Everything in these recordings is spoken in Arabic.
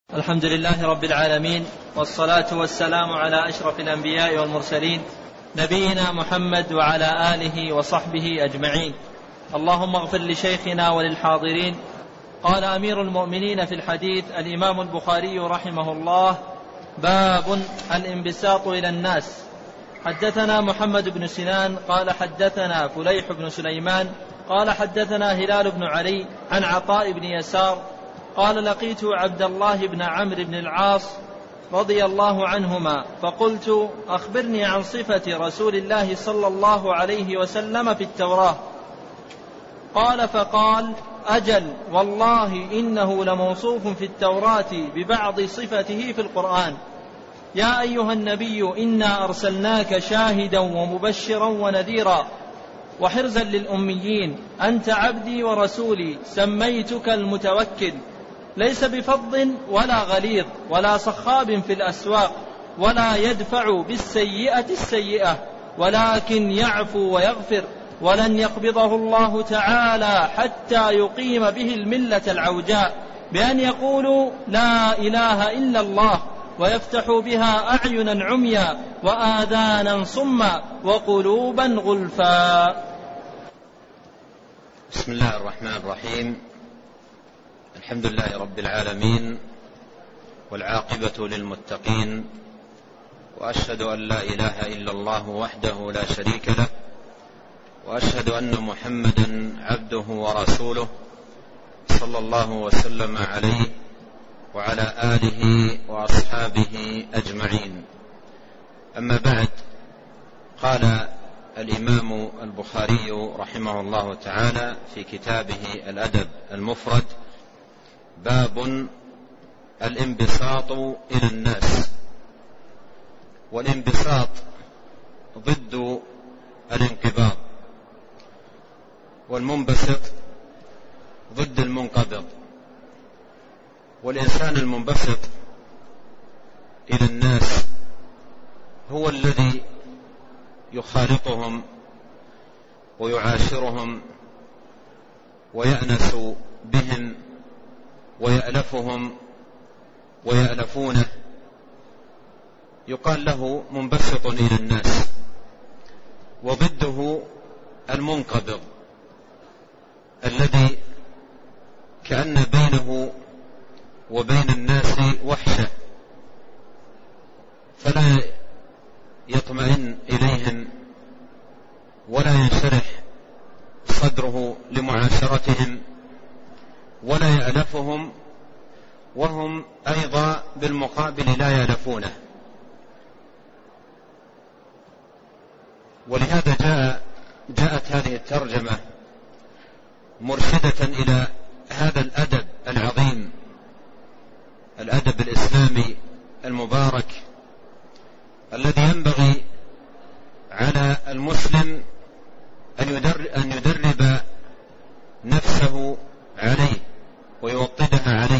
الحمد لله رب العالمين، والصلاة والسلام على أشرف الأنبياء والمرسلين نبينا محمد وعلى آله وصحبه أجمعين. اللهم اغفر لشيخنا وللحاضرين. قال أمير المؤمنين في الحديث الإمام البخاري رحمه الله: باب الانبساط إلى الناس. حدثنا محمد بن سنان قال حدثنا فليح بن سليمان قال حدثنا هلال بن علي عن عطاء بن يسار قال: لقيت عبد الله بن عمرو بن العاص رضي الله عنهما فقلت: أخبرني عن صفة رسول الله صلى الله عليه وسلم في التوراة. فقال: أجل والله إنه لموصوف في التوراة ببعض صفته في القرآن: يا أيها النبي إنا أرسلناك شاهدا ومبشرا ونذيرا وحرزا للأميين، أنت عبدي ورسولي، سميتك المتوكل، ليس بفظ ولا غليظ ولا صخاب في الأسواق، ولا يدفع بالسيئة السيئة، ولكن يعفو ويغفر، ولن يقبضه الله تعالى حتى يقيم به الملة العوجاء بأن يقولوا لا إله إلا الله، ويفتح بها أعينا عميا وآذانا صما وقلوبا غلفا. بسم الله الرحمن الرحيم. الحمد لله رب العالمين، والعاقبة للمتقين، وأشهد أن لا إله إلا الله وحده لا شريك له، وأشهد أن محمدا عبده ورسوله صلى الله وسلم عليه وعلى آله وأصحابه أجمعين. أما بعد، قال الإمام البخاري رحمه الله تعالى في كتابه الأدب المفرد: باب الانبساط إلى الناس. والانبساط ضد الانقباض، والمنبسط ضد المنقبض. والإنسان المنبسط إلى الناس هو الذي يخالطهم ويعاشرهم ويأنس بهم ويألفهم ويألفونه، يقال له منبسط إلى الناس. وضده المنقبض الذي كأن بينه وبين الناس وحشة، فلا يطمئن إليهم ولا ينشرح صدره لمعاشرتهم ولا يألفهم، وهم أيضا بالمقابل لا يألفونه. ولهذا جاءت هذه الترجمة مرشدة إلى هذا الأدب العظيم، الأدب الإسلامي المبارك، الذي ينبغي على المسلم أن يدرب نفسه عليه ويوطدها عليه،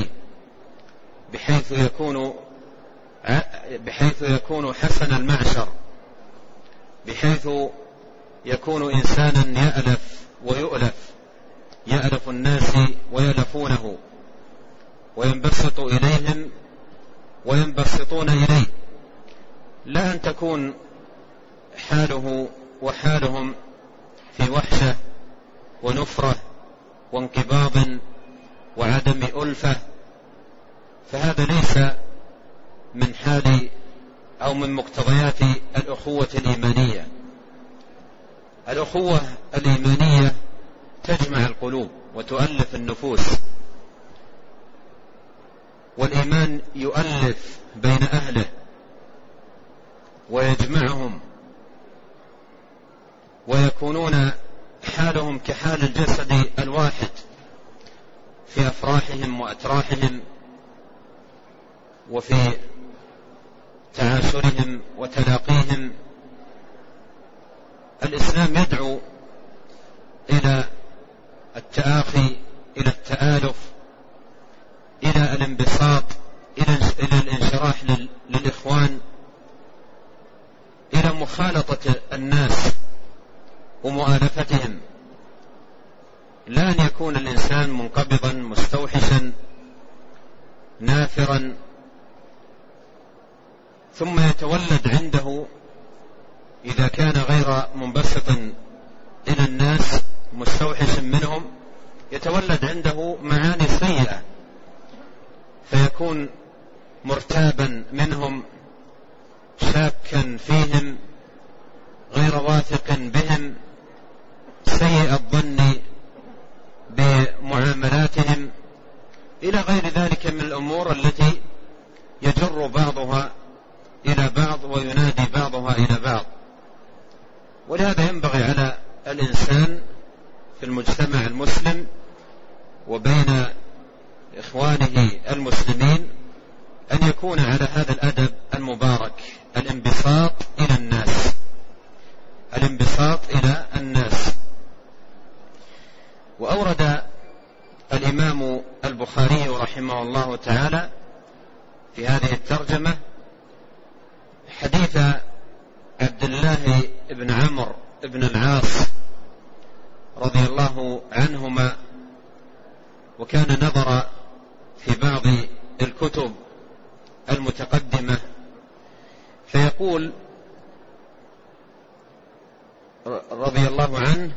بحيث يكون حسن المعشر، بحيث يكون إنسانا يألف ويؤلف، يألف الناس ويألفونه، وينبسط إليهم وينبسطون إليه، لا أن تكون حاله وحالهم في وحشة ونفرة وانقباض وعدم ألفة، فهذا ليس من حال أو من مقتضيات الأخوة الإيمانية. الأخوة الإيمانية تجمع القلوب وتؤلف النفوس، والإيمان يؤلف بين أهله ويجمعهم، ويكونون حالهم كحال الجسد الواحد في أفراحهم وأتراحهم وفي تعاشرهم وتلاقيهم. الإسلام يدعو إلى التآخي، إلى التآلف، إلى الانبساط، إلى الانشراح للإخوان، إلى مخالطة الناس ومؤالفتهم، لا أن يكون الإنسان منقبضا مستوحشا نافرا متكبرا، ثم يتولد عنده إذا كان غير منبسط إلى الناس مستوحش منهم، يتولد عنده معاني سيئة، فيكون مرتابا منهم، شاكا فيهم، غير واثق بهم، سيء الظن بمعاملاتهم، إلى غير ذلك من الأمور التي يجر بعضها إلى بعض وينادي بعضها إلى بعض. ولهذا ينبغي على الإنسان في المجتمع المسلم وبين إخوانه المسلمين أن يكون على هذا الأدب المبارك، الانبساط إلى الناس، الانبساط إلى الناس. وأورد الإمام البخاري رحمه الله تعالى في هذه الترجمة حديث عبد الله بن عمرو بن العاص رضي الله عنهما، وكان نظر في بعض الكتب المتقدمة، فيقول رضي الله عنه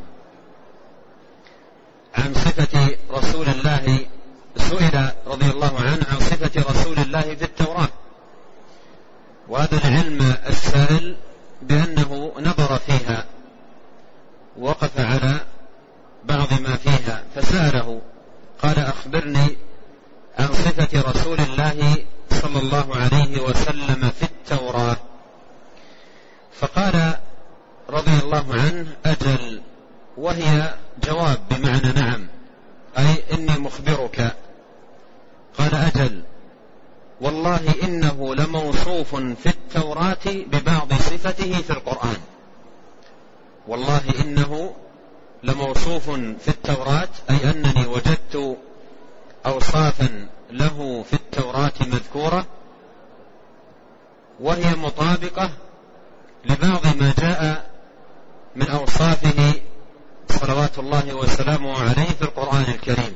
عن صفة رسول الله، سئل رضي الله عنه عن صفة رسول الله في التوراة، وهذا العلم السائل بأنه نظر فيها وقف على بعض ما فيها، فسأله قال أخبرني عن صفة رسول الله صلى الله عليه وسلم في التوراة. فقال رضي الله عنه أجل، وهي جواب بمعنى نعم، أي إني مخبرك. قال أجل، والله إنه لموصوف في التوراة ببعض صفته في القرآن. والله إنه لموصوف في التوراة، أي أنني وجدت أوصافا له في التوراة مذكورة، وهي مطابقة لبعض ما جاء من أوصافه صلوات الله وسلامه عليه في القرآن الكريم،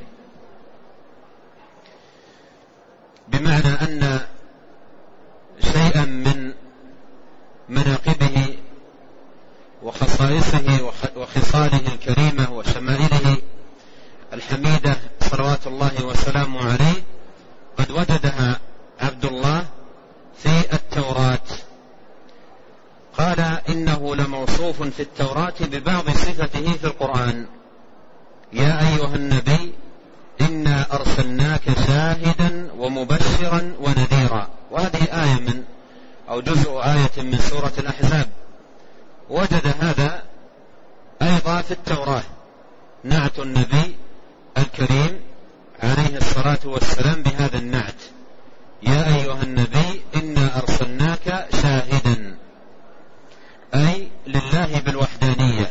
بمعنى أن شيئا من مناقبه وخصائصه وخصاله الكريمة وشمائله الحميدة صلوات الله وسلامه عليه قد وجدها عبد الله في التوراة. قال إنه لموصوف في التوراة ببعض صفته في القرآن. يا أيها النبي إنا أرسلناك شاهدا ومبشرا ونذيرا. وهذه آية من أو جزء آية من سورة الأحزاب، وجد هذا أيضا في التوراة، نعت النبي الكريم عليه الصلاة والسلام بهذا النعت: يا أيها النبي إنا أرسلناك شاهدا، أي لله بالوحدانية،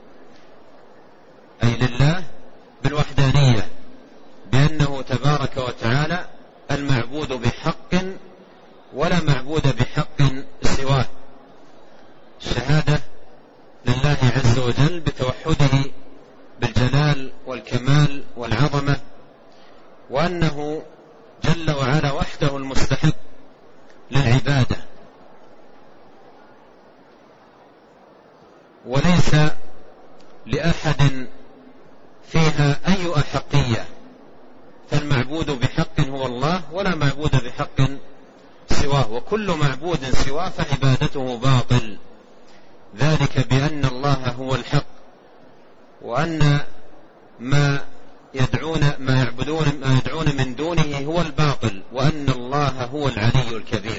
أي لله بالوحدانية، بأنه تبارك وتعالى المعبود بحق ولا معبود بحق سواه. الشهادة لله عز وجل بتوحده بالجلال والكمال والعظمة، وأنه جل وعلا وحده المستحق للعبادة، وليس لأحد فيها أي أحقية، فالمعبود بحق هو الله ولا معبود بحق سواه، وكل معبود سواه فعبادته باطل، ذلك بأن الله هو الحق، وأن ما يدعون من دونه هو الباطل، وأن الله هو العلي الكبير.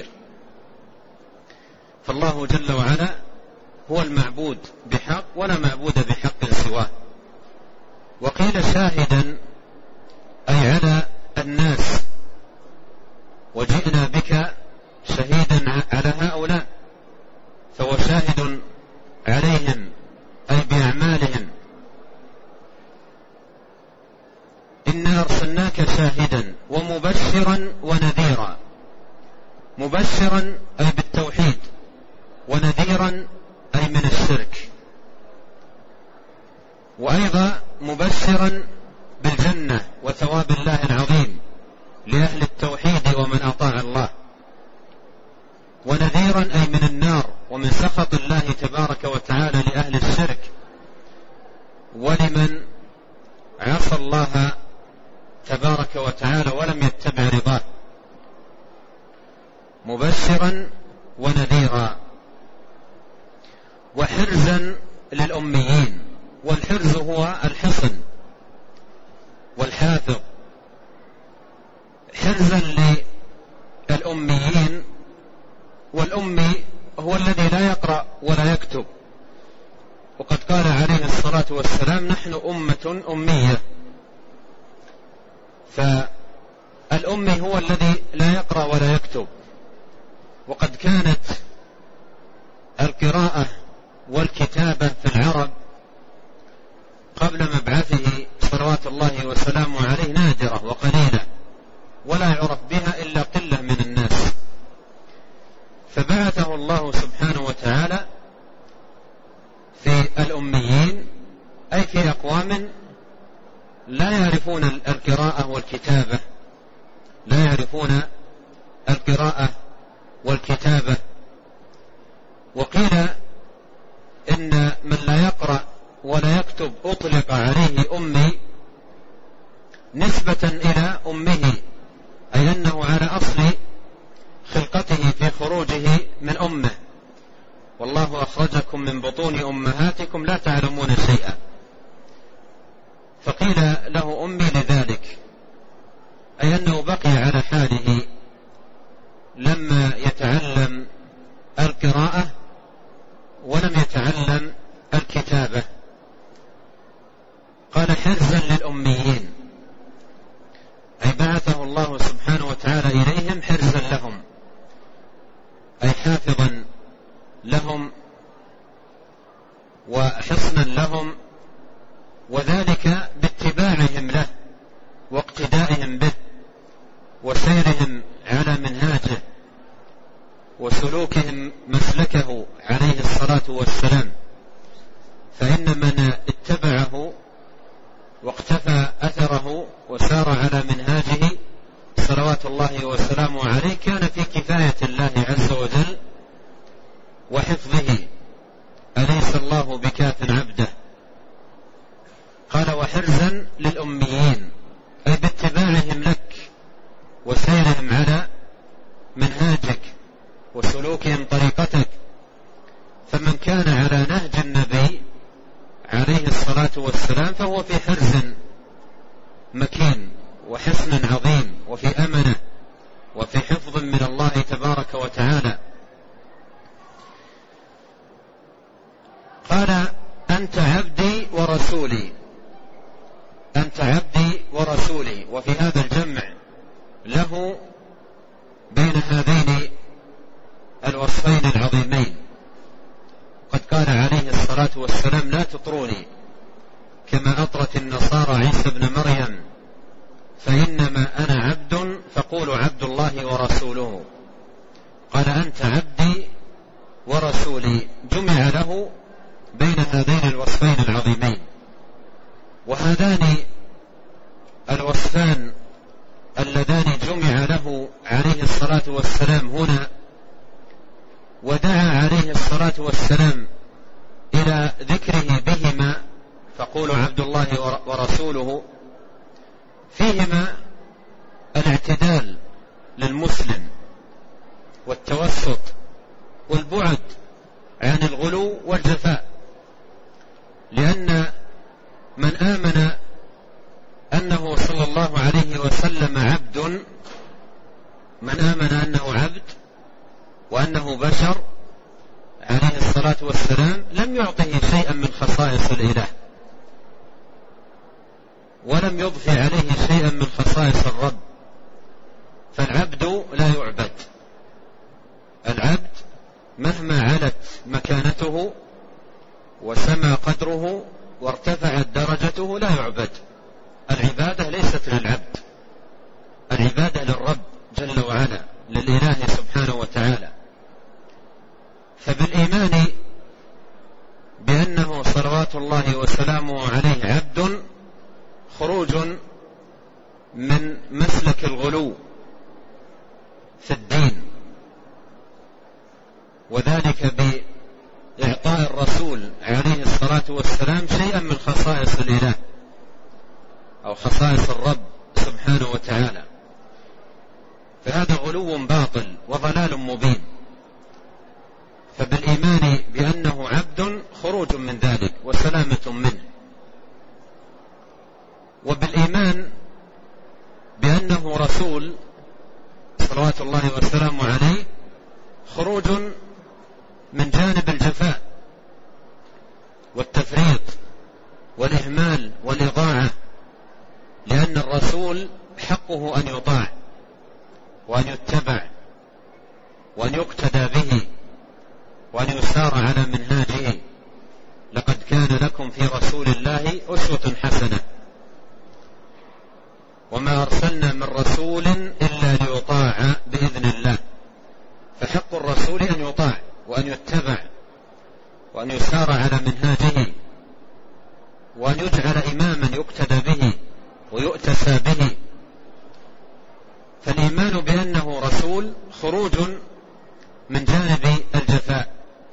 فالله جل وعلا هو المعبود بحق ولا معبود بحق سواه. وقيل شاهدا أي على الناس، وجئنا بك شهيدا على هؤلاء، فهو شاهد عليهم أي بأعمالهم. إنا أرسلناك شاهدا ومبشرا ونذيرا. مبشرا أي بالتوحيد، ونذيرا أي من الشرك، وأيضا مبشرا بالجنة وثواب الله العظيم لأهل التوحيد ومن وتعالى ولم يتبع رضاه، مبشرا ونذيرا وحرزا للأميين. والحرز هو الحصن والحافظ. حرزا للأميين، والأمي هو الذي لا يقرأ ولا يكتب، وقد قال عليه الصلاة والسلام: نحن أمة أمية. فالأمي هو الذي لا يقرأ ولا يكتب. وقد كانت القراءة والكتابة في العرب قبل مبعثه صلوات الله وسلامه عليه نادرة وقليلة، ولا يعرف بها إلا قلة من الناس. فبعثه الله سبحانه وتعالى في الأميين، أي في أقوام لا يعرفون القراءة والكتابة، لا يعرفون القراءة والكتابة. وقيل إن من لا يقرأ ولا يكتب أطلق عليه أمي نسبة إلى أمه، أي أنه على أصل خلقته في خروجه من أمه. والله أخرجكم من بطون أمهاتكم لا تعلمون شيئا. فقيل له أمي لذلك، أي أنه بقي على حاله لما يتعلم القراءة ولم يتعلم الكتابة. قال: حرزا للأميين، أي بعثه الله سبحانه وتعالى إليهم حرزا لهم، أي حافظا لهم وحصنا لهم، وذلك باتباعهم له واقتدائهم به وسيرهم على منهاجه وسلوكهم مسلكه عليه الصلاة والسلام. فإن من اتبعه واقتفى أثره وسار على منهاجه صلوات الله وسلامه عليه كان في كفاية الله عز وجل وحفظه، أليس الله بكاف عبده. قال: وحرزا للأميين، أي باتباعهم لك وسيرهم على منهاجك وسلوكهم طريقتك. فمن كان على نهج النبي عليه الصلاة والسلام فهو في حرز مكين وحصن عظيم وفي أمنة وفي حفظ من الله تبارك وتعالى. قال: أنت عبدي ورسولي، أنت عبدي ورسولي. وفي هذا الجمع له بين هذين الوصفين العظيمين. قد قال عليه الصلاة والسلام: لا تطروني كما أطرت النصارى عيسى بن مريم، فإنما أنا عبد فقولوا عبد الله ورسوله. قال: أنت عبدي ورسولي، جمع له بين هذين الوصفين العظيمين. وهذان الوصفان اللذان جمع له عليه الصلاة والسلام هنا، ودعا عليه الصلاة والسلام إلى ذكره بهما، فقولوا عبد الله ورسوله، فيهما الاعتدال للمسلم والتوسط والبعد عن الغلو والجفاء. لأن من آمن أنه صلى الله عليه وسلم عبد، من آمن أنه عبد وأنه بشر عليه الصلاة والسلام، لم يعطه شيئا من خصائص الإله، ولم يضف عليه شيئا من خصائص الرب. فالعبد لا يعبد، العبد مهما علت مكانته وسمى قدره وارتفعت درجته لا يعبد. العبادة ليست للعبد، العبادة للرب جل وعلا، للإله سبحانه وتعالى. فبالإيمان بأنه صلوات الله وسلامه عليه عبد خروج من مسلك الغلو في الدين، وذلك بإعطاء الرسول عليه الصلاة والسلام شيئا من خصائص الإله أو خصائص الرب سبحانه وتعالى. فهذا غلو باطل وضلال مبين. فبالإيمان بأنه عبد خروج من ذلك وسلامة منه، وبالإيمان بأنه رسول صلوات الله والسلام عليه خروج من جانب الجفاء والتفريط والإهمال والإضاعة، لأن الرسول حقه أن يطاع وأن يتبع وأن يقتدى به وأن يسار على منهاجه. لقد كان لكم في رسول الله أسوة حسنة، وما أرسلنا من رسول إلا ليطاع بإذن الله. فحق الرسول أن يطاع وأن يتبع وأن يسار على منهاجه وأن يجعل إماما يقتدى به ويؤتسى به. فالإيمان بأنه رسول خروج من جانب الجفاء.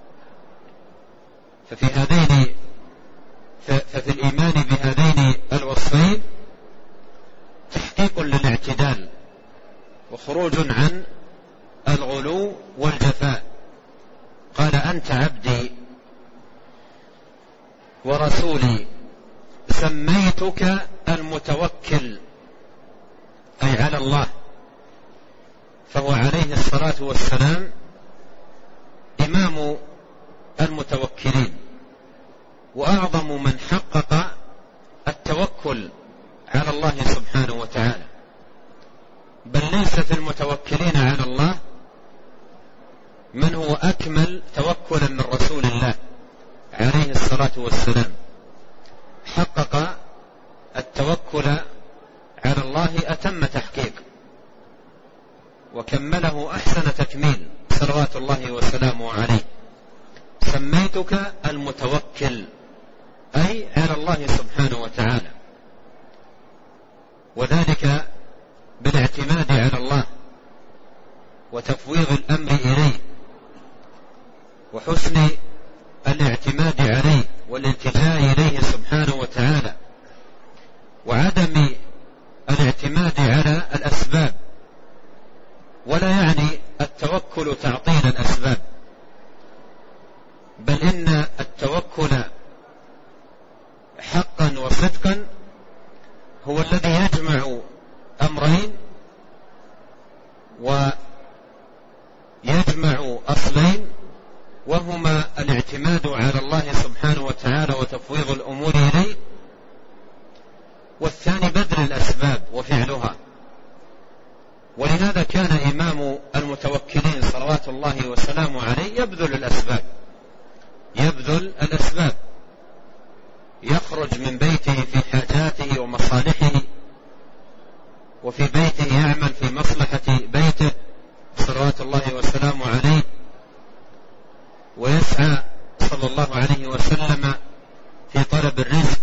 ففي الإيمان بهذين الوصفين تحقيق للاعتدال وخروج عن الغلو والجفاء. قال: أنت عبدي ورسولي سميتك المتوكل، أي على الله. فهو عليه الصلاة والسلام إمام المتوكلين وأعظم من حقق التوكل على الله سبحانه وتعالى، بل ليس في المتوكلين على الله من هو أكمل توكلا من رسول الله عليه الصلاة والسلام. حقق التوكل على الله أتم تحقيق وكمله أحسن تكميل صلوات الله وسلامه عليه. سميتك المتوكل، أي على الله سبحانه وتعالى، وذلك بالاعتماد على الله وتفويض الأمر إليه وحسن الاعتماد عليه والالتجاء إليه سبحانه وتعالى، وعدم الاعتماد على الأسباب. ولا يعني التوكل تعطيل الأسباب، بل إن التوكل حقا وصدقا هو الذي يجمع أمرين ويجمع أصلين، وهما الاعتماد على الله سبحانه وتعالى وتفويض الأمور إليه، والثاني بذل الأسباب وفعلها. ولهذا كان إمام المتوكلين صلوات الله وسلامه عليه يبذل الأسباب، يخرج من بيته في حاجاته ومصالحه، وفي بيته يعمل في مصلحة بيته صلوات الله وسلامه عليه، ويسعى صلى الله عليه وسلم في طلب الرزق،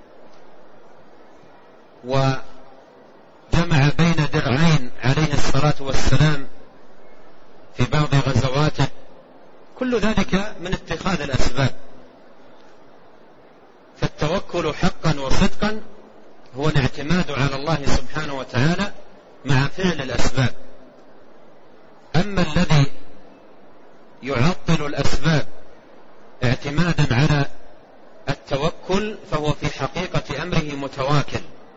وجمع بين درعين عليه الصلاة والسلام في بعض غزواته. كل ذلك من اتخاذ الأسباب. فالتوكل حقا وصدقا هو الاعتماد على الله سبحانه وتعالى مع فعل الأسباب. أما الذي يعطل الأسباب اعتمادا على التوكل فهو في حقيقة أمره متواكل.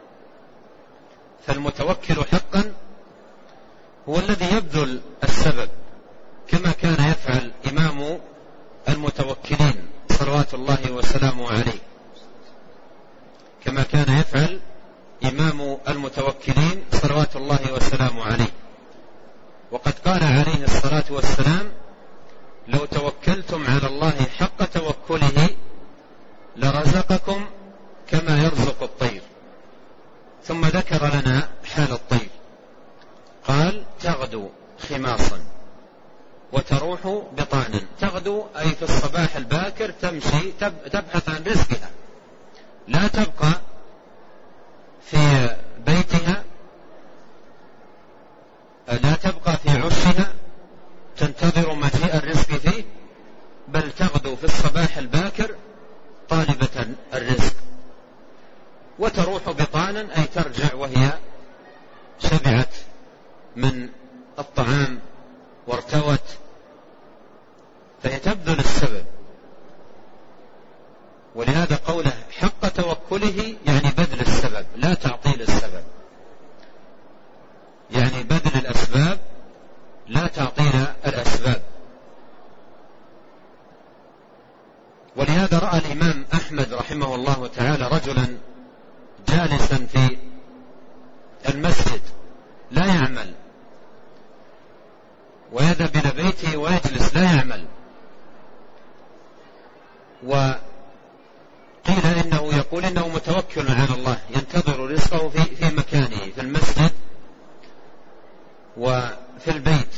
فالمتوكل حقا هو الذي يبذل السبب، كما كان يفعل إمام المتوكلين صلوات الله وسلامه عليه، كما كان يفعل إمام المتوكلين صلوات الله وسلامه عليه. وقد قال عليه الصلاة والسلام: لو توكلتم على الله حق توكله لرزقكم كما يرزق الطير. ثم ذكر لنا حال الطير، قال: تغدو خماصا وتروح بطانا. تغدو أي في الصباح الباكر، تمشي تبحث عن رزقها، لا تبقى في بيتها، لا تبقى في عشها تنتظر مجيء الرزق فيه، بل تغدو في الصباح الباكر طالبة الرزق. وتروح بطانا أي ترجع وهي شبعت من الطعام وارتوت، فهي تبذل السبب. ولهذا قوله حق توكله يعني بذل السبب لا تعطيل السبب، يعني بذل الأسباب لا تعطيل الأسباب. ولهذا رأى الإمام أحمد رحمه الله تعالى رجلا جالسا في المسجد لا يعمل، ويذهب إلى بيته ويجلس لا يعمل، وقيل إنه يقول إنه متوكل على الله ينتظر رزقه في مكانه في المسجد وفي البيت،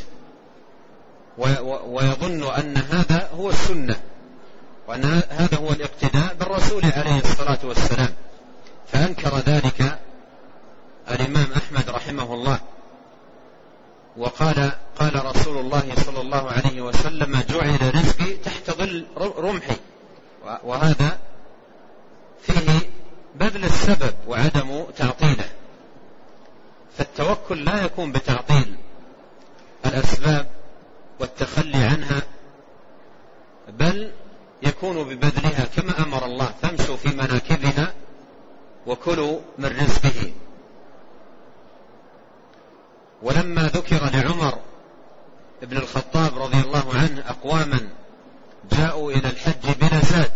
ويظن أن هذا هو السنة وأن هذا هو الاقتداء بالرسول عليه الصلاة والسلام. فأنكر ذلك الإمام أحمد رحمه الله، وقال قال رسول الله صلى الله عليه وسلم جعل رزقي تحت ظل رمحي، وهذا فيه بذل السبب وعدم تعطيله. فالتوكل لا يكون بتعطيل الأسباب والتخلي عنها، بل يكون ببذلها كما أمر الله فامشوا في مناكبها وكلوا من رزقه. ولما ذكر لعمر ابن الخطاب رضي الله عنه أقواما جاءوا إلى الحج بلا زاد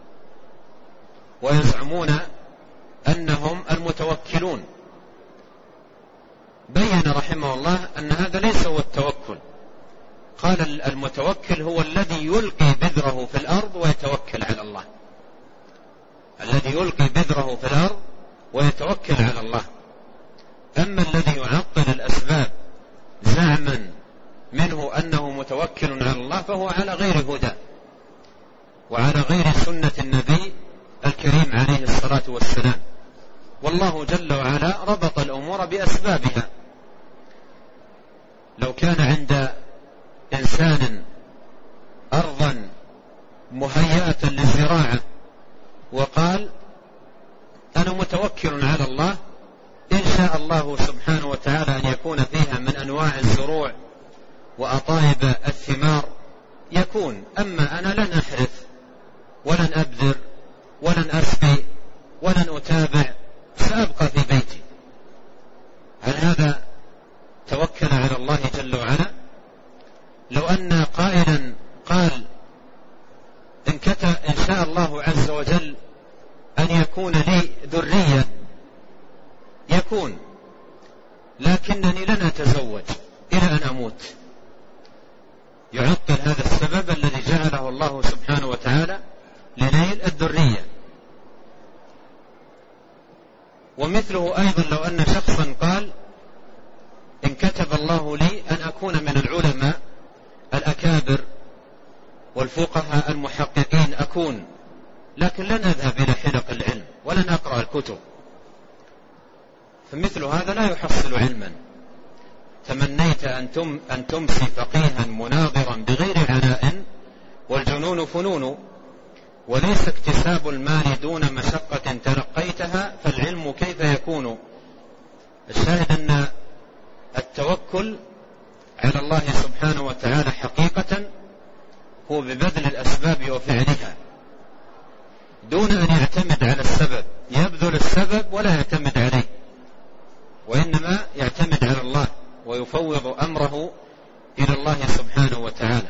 ويزعمون أنهم المتوكلون، بين رحمه الله أن هذا ليس هو التوكل. قال المتوكل هو الذي يلقي بذره في الأرض ويتوكل على الله، الذي يلقي بذره في الأرض ويتوكل على الله. أما الذي يعطل الأسباب زعما منه أنه متوكل على الله فهو على غير هدى وعلى غير سنة النبي الكريم عليه الصلاة والسلام. والله جل وعلا ربط الأمور بأسبابها. لو كان عند إنسان أرضا مهيئة للزراعة وقال أنا متوكل على الله إن شاء الله سبحانه وتعالى أن يكون فيها من أنواع الزروع وأطايب الثمار يكون، أما أنا لن أحرث ولن أبذر ولن أسقي ولن أتابع، سأبقى في بيتي. هل هذا توكل على الله جل وعلا؟ لو أن قائلا قال إن شاء الله عز وجل أن يكون لي ذرية يكون، لكنني لن أتزوج إلى أن أموت، يعطل هذا السبب الذي جعله الله سبحانه وتعالى لنيل الذرية. ومثله أيضا لو أن شخصا قال إن كتب الله لي أن أكون من العلماء الأكابر والفقهاء المحققين أكون، لكن لن أذهب إلى حلق العلم ولن أقرأ الكتب، فمثل هذا لا يحصل علما. تمنيت أن تمسي فقيها مناظرا بغير عناء، والجنون فنون، وليس اكتساب المال دون مشقة تلقيتها، فالعلم كيف يكون. الشاهد أن التوكل على الله سبحانه وتعالى حقيقة هو ببذل الأسباب وفعلها دون أن يعتمد على السبب، يبذل السبب ولا يعتمد عليه، وإنما يعتمد على الله ويفوض أمره إلى الله سبحانه وتعالى.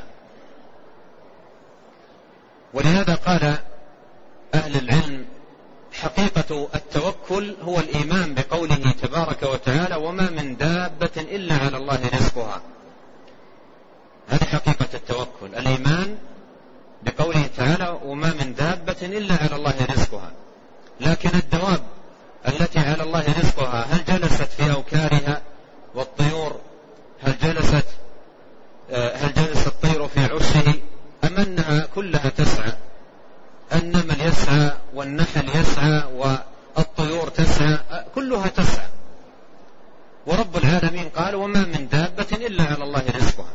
ولهذا قال أهل العلم حقيقة التوكل هو الإيمان بقوله تبارك وتعالى وما من دابة إلا على الله رزقها. هذه حقيقة التوكل، الإيمان بقوله تعالى وما من دابة إلا على الله رزقها. لكن الدواب التي على الله رزقها هل جلست في أوكارها؟ والطيور هل جلس الطير في عشه؟ أم أنها كلها تسعى؟ النمل يسعى والنحل يسعى والطيور تسعى، كلها تسعى. ورب العالمين قال وما من دابة إلا على الله رزقها.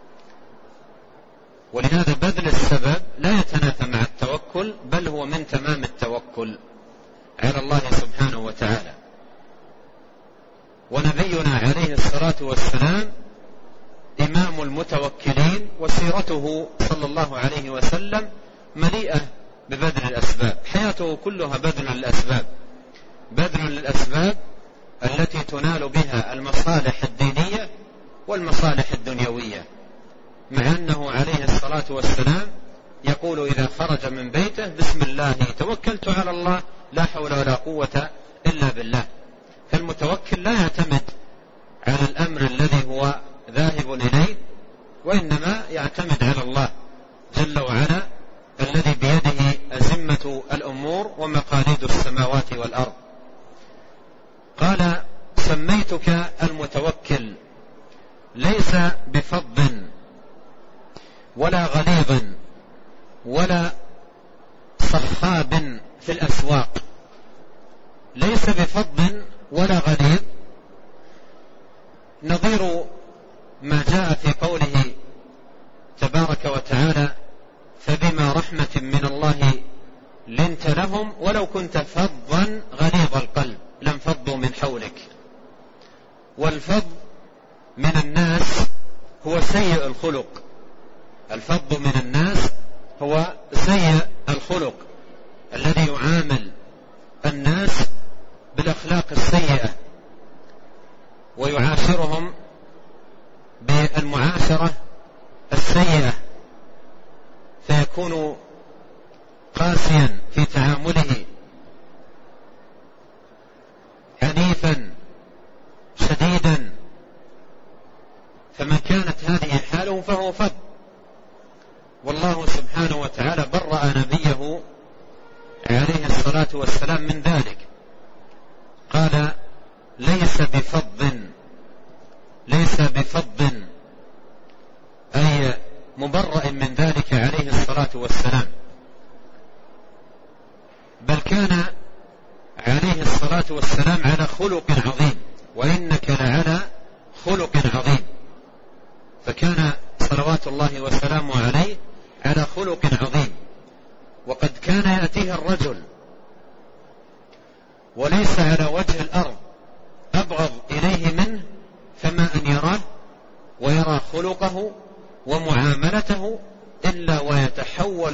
ولهذا بذل السبب لا يتنافى مع التوكل، بل هو من تمام التوكل على الله سبحانه وتعالى. ونبينا عليه الصلاة والسلام المتوكلين، وسيرته صلى الله عليه وسلم مليئة ببذل الأسباب، حياته كلها بذل للأسباب، بذل للأسباب التي تنال بها المصالح الدينية والمصالح الدنيوية، مع أنه عليه الصلاة والسلام يقول إذا خرج من بيته بسم الله توكلت على الله لا حول ولا قوة إلا بالله. فالمتوكل لا يعتمد على الأمر الذي هو ذاهب إليه، وإنما يعتمد على الله جل وعلا الذي بيده أزمة الأمور ومقاليد السماوات والأرض. قال سميتك المتوكل ليس بفظ ولا غليظ ولا صخاب في الأسواق. ليس بفظ ولا غليظ نظير ما جاء في قوله تبارك وتعالى فبما رحمة من الله لنت لهم ولو كنت فظا غليظ القلب لانفضوا من حولك. والفظ من الناس هو سيء الخلق، الفظ من الناس هو سيء الخلق الذي يعامل الناس بالأخلاق السيئة ويعاشرهم بالمعاشرة السيئة، فيكون قاسيا في تعامله، عنيفا شديدا. فمن كانت هذه حاله فهو فظ. والله سبحانه وتعالى برأ نبيه عليه الصلاة والسلام من ذلك، قال ليس بفظ، ليس بفظ أي مبرأ من ذلك عليه الصلاة والسلام، بل كان عليه الصلاة والسلام على خلق عظيم، وإنك لعلى خلق عظيم. فكان صلوات الله وسلامه عليه على خلق عظيم. وقد كان يأتيه الرجل وليس على وجه الأرض أبغض إليه منه، فما أن يراه ويرى خلقه ومعاملته إلا ويتحول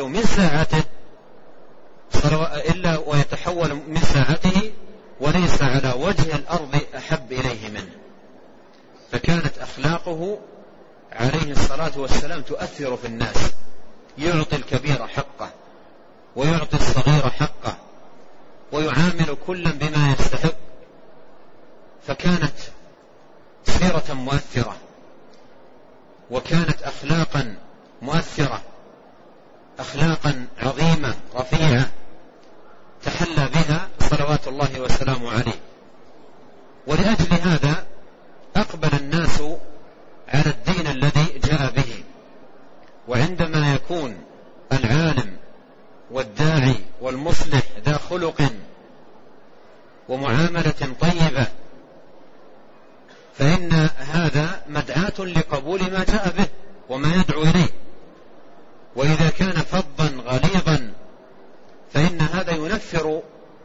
من ساعته وليس على وجه الأرض أحب إليه منه. فكانت أخلاقه عليه الصلاة والسلام تؤثر في الناس، يعطي الكبير حقه ويعطي الصغير حقه ويعامل كلا بما يستحق. فكانت سيرة مؤثرة، وكانت أخلاقا مؤثرة، أخلاقا عظيمة رفيعة تحلى بها صلوات الله وسلامه عليه. ولأجل هذا أقبل الناس على الدين الذي جاء به. وعندما يكون العالم والداعي والمصلح ذا خلق ومعاملة طيبة فإن هذا مدعاة لقبول ما جاء به وما يدعو إليه. وإذا كان فظا غليظا فإن هذا ينفر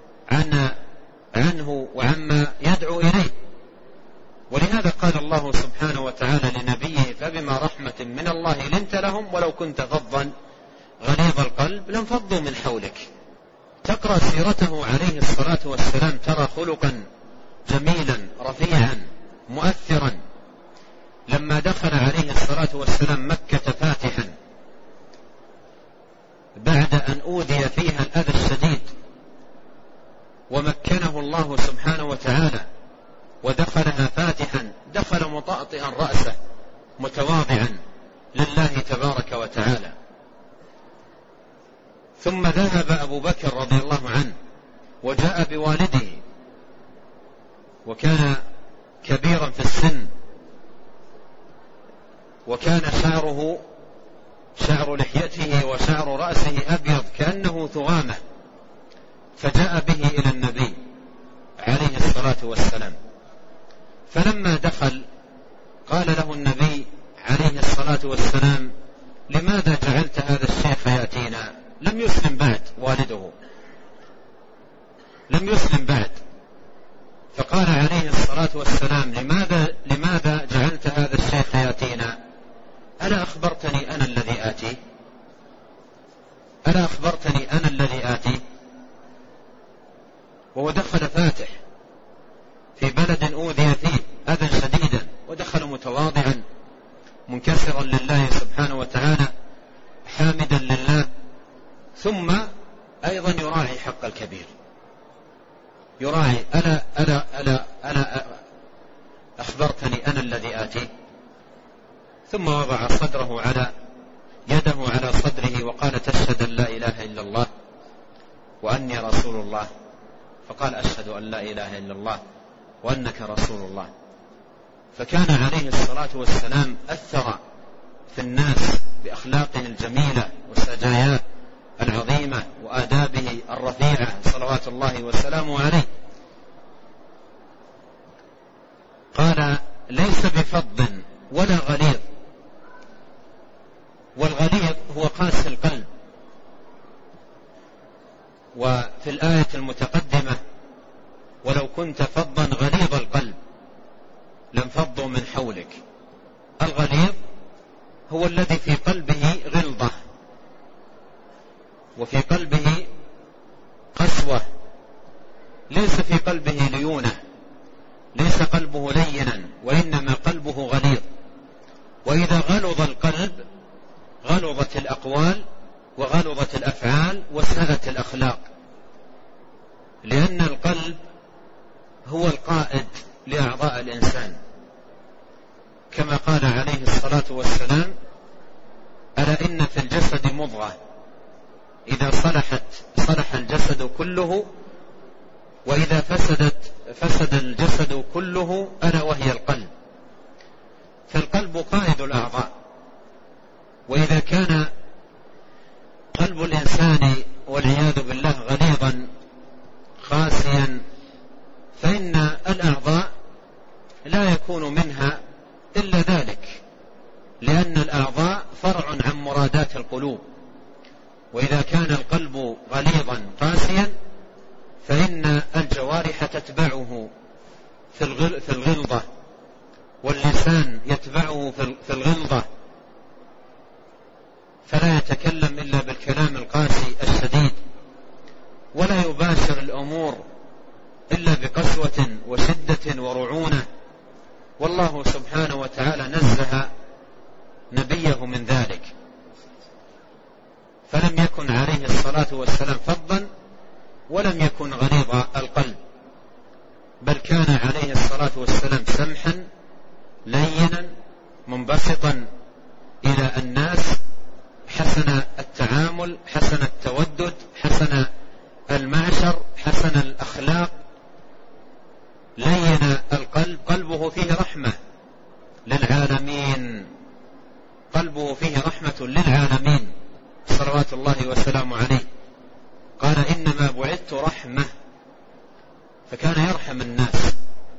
عنه وعما يدعو إليه. ولهذا قال الله سبحانه وتعالى لنبيه فبما رحمة من الله لنت لهم ولو كنت فظا غليظ القلب لانفضوا من حولك. تقرأ سيرته عليه الصلاة والسلام ترى خلقا جميلا رفيعا مؤثرا. لما دخل عليه الصلاة والسلام مكة فاتحا بعد أن أوذي فيها الأذى الشديد ومكنه الله سبحانه وتعالى ودخلها فاتحا، دخل مطأطئا رأسه متواضعا لله تبارك وتعالى. ثم ذهب أبو بكر رضي الله عنه وجاء بوالده، وكان كبيرا في السن، وكان شعر لحيته وشعر رأسه أبيض كأنه ثغامة، فجاء به إلى النبي عليه الصلاة والسلام. فلما دخل قال له النبي عليه الصلاة والسلام لماذا جعلت هذا الشيخ يأتينا؟ لم يسلم بعد والده، لم يسلم بعد. فقال عليه الصلاة والسلام لماذا جعلت هذا الشيخ يأتينا؟ مستغفرا لله سبحانه وتعالى حامدا لله، ثم أيضا يراعي حق الكبير، يراعي ألا أخبرتني أنا الذي آتي. ثم وضع يده على صدره وقال تشهد أن لا إله إلا الله وأني رسول الله، فقال أشهد أن لا إله إلا الله وأنك رسول الله. فكان عليه الصلاة والسلام أثر في الناس بأخلاقه الجميلة وسجاياه العظيمة وآدابه الرفيعة صلوات الله وسلامه عليه. قال ليس بفظ ولا غليظ، والغليظ هو قاسي القلب. وفي الآية المتقدمة ولو كنت فظا غليظ القلب لانفضوا من حولك. الغليظ هو الذي في قلبه غلظة وفي قلبه قسوة، ليس في قلبه ليونة، ليس قلبه لينا، وإنما قلبه غليظ. وإذا غلظ القلب غلظت الأقوال وغلظت الأفعال وساءت الأخلاق، لأن القلب هو القائد لأعضاء الإنسان، كما قال عليه الصلاة والسلام ألا إن في الجسد مضغة إذا صلحت صلح الجسد كله وإذا فسد الجسد كله ألا وهي القلب. فالقلب قائد الأعضاء، وإذا كان قلب الإنسان والعياذ بالله غليظا قاسيا فإن الأعضاء لا يكون منها إلا ذلك، لأن الأعضاء فرع عن مرادات القلوب. وإذا كان القلب غليظا قاسيا فإن الجوارح تتبعه في الغلظة، واللسان يتبعه في الغلظة، فلا يتكلم إلا بالكلام القاسي الشديد، ولا يباشر الأمور إلا بقسوة وشدة ورعونة. والله سبحانه وتعالى نزه نبيه من ذلك، فلم يكن عليه الصلاة والسلام فظا ولم يكن غليظ القلب، بل كان عليه الصلاة والسلام سمحا لينا منبسطا إلى الناس، حسن التعامل، حسن التودد، حسن المعشر، حسن الأخلاق، لين القلب، قلبه فيه رحمة للعالمين، قلبه فيه رحمة للعالمين صلوات الله وسلامه عليه. قال إنما بعثت رحمة، فكان يرحم الناس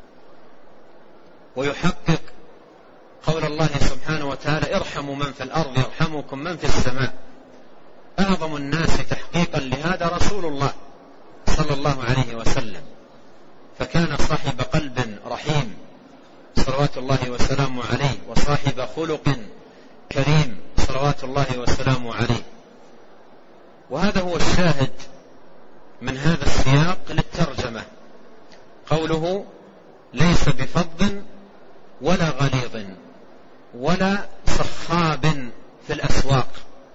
ويحقق قول الله سبحانه وتعالى ارحموا من في الأرض يرحمكم من في السماء. أعظم الناس تحقيقا لهذا رسول الله صلى الله عليه وسلم، فكان صاحب قلب رحيم صلوات الله وسلامه عليه، وصاحب خلق كريم صلوات الله وسلامه عليه. وهذا هو الشاهد من هذا السياق للترجمة، قوله ليس بفظ ولا غليظ ولا صخاب في الأسواق.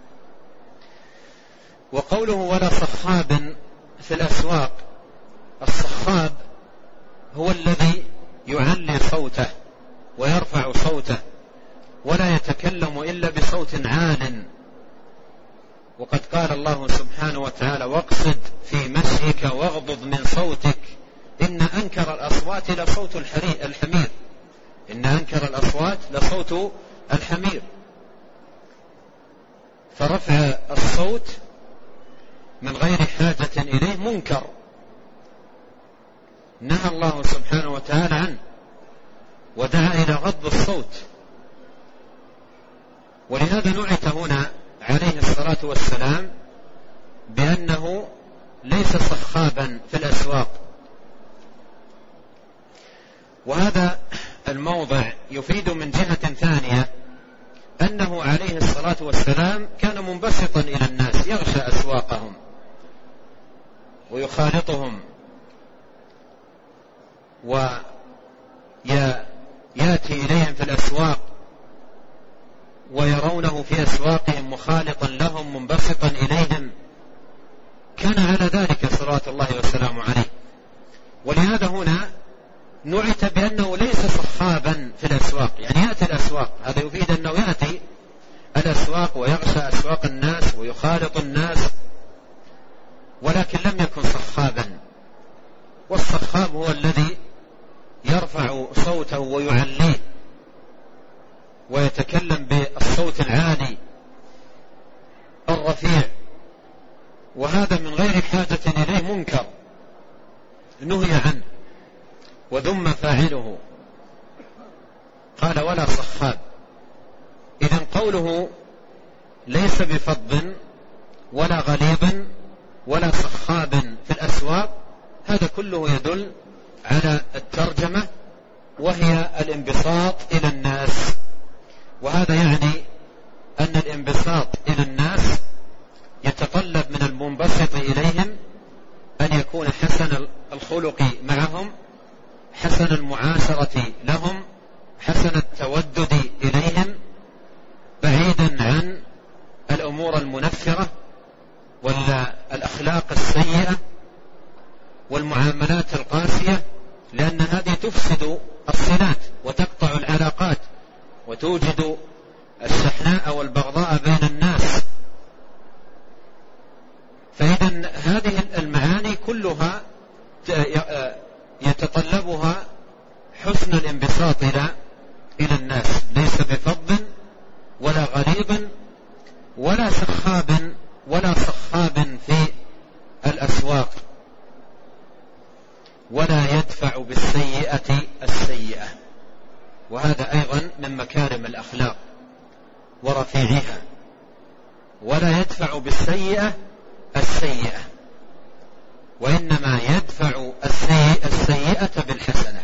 وقوله ولا صخاب في الأسواق، الصخاب هو الذي يعلي صوته ويرفع صوته ولا يتكلم إلا بصوت عال. وقد قال الله سبحانه وتعالى واقصد في مشيك واغضض من صوتك إن أنكر الأصوات لصوت الحمير، إن أنكر الأصوات لصوت الحمير. فرفع الصوت من غير حاجة إليه منكر، نهى الله سبحانه وتعالى عنه ودعا إلى غض الصوت. ولهذا نعت هنا عليه الصلاة والسلام بأنه ليس صخابا في الأسواق. وهذا الموضع يفيد من جهة ثانية أنه عليه الصلاة والسلام كان منبسطا إلى الناس، يغشى أسواقهم ويخالطهم ويأتي إليهم في الأسواق يرونه في أسواقهم مخالطا لهم منبسطا إليهم، كان على ذلك صلوات الله وسلامه عليه. ولهذا هنا نعت بأنه ليس صخابا في الأسواق، يعني يأتي الأسواق، هذا يفيد أنه يأتي الأسواق ويغشى أسواق الناس ويخالط الناس، ولكن لم يكن صخابا. والصخاب هو الذي يرفع صوته ويعليه ويتكلم بالصوت العالي الرفيع، وهذا من غير حاجة إليه منكر نهي عنه وذم فاعله. قال ولا صخاب. إذن قوله ليس بفض ولا غليظ ولا صخاب في الأسواق، هذا كله يدل على الترجمة، وهي الانبساط إلى الناس. وهذا يعني أن الانبساط إلى الناس يتطلب من المنبسط إليهم أن يكون حسن الخلق معهم، حسن المعاشرة لهم، حسن التودد إليهم، بعيدا عن الأمور المنفرة والأخلاق السيئة والمعاملات القاسية، لأن هذه تفسد الصلات وتقطع العلاقات وتوجد الشحناء والبغضاء بين الناس. فإذا هذه المعاني كلها يتطلبها حسن الانبساط إلى الناس، ليس بفض ولا غليظ ولا صخاب في الأسواق، ولا يدفع بالسيئة السيئة، وهذا أيضا من مكارم الأخلاق ورفيعها. ولا يدفع بالسيئة السيئة، وإنما يدفع السيئة بالحسنة.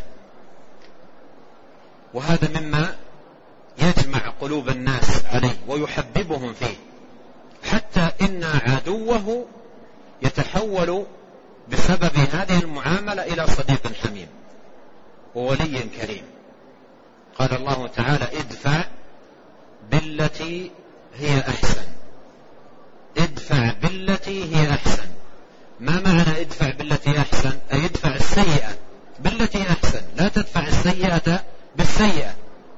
وهذا مما يجمع قلوب الناس عليه ويحببهم فيه، حتى إن عدوه يتحول بسبب هذه المعاملة إلى صديق حميم وولي كريم. قال الله تعالى ادفع بالتي هي أحسن. ادفع بالتي هي أحسن. ما معنى ادفع بالتي أحسن؟ أي ادفع السيئة بالتي أحسن، لا تدفع السيئة بالسيئة.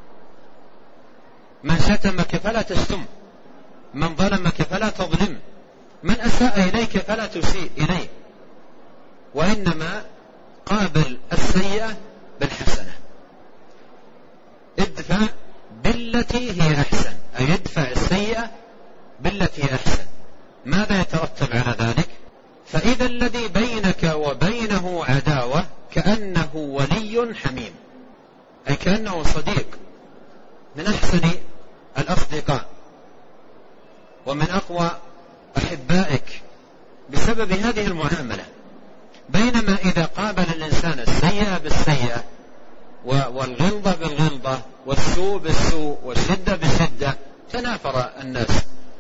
من شتمك فلا تشتم، من ظلمك فلا تظلم، من أساء إليك فلا تسيء إليه، وإنما قابل السيئة بالحسنة. ادفع بالتي هي أحسن، أي ادفع السيئة بالتي أحسن. ماذا يترتب على ذلك؟ فإذا الذي بينك وبينه عداوة كأنه ولي حميم، أي كأنه صديق من أحسن الأصدقاء ومن أقوى أحبائك بسبب هذه المعاملة. بينما إذا قابل الإنسان السيئة بالسيئة والغلظة بالغلظة والسوء بالسوء والشدة بالشدة، تنافر الناس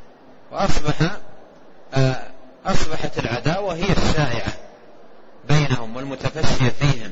وأصبحت العداوة هي الشائعة بينهم والمتفشية فيهم.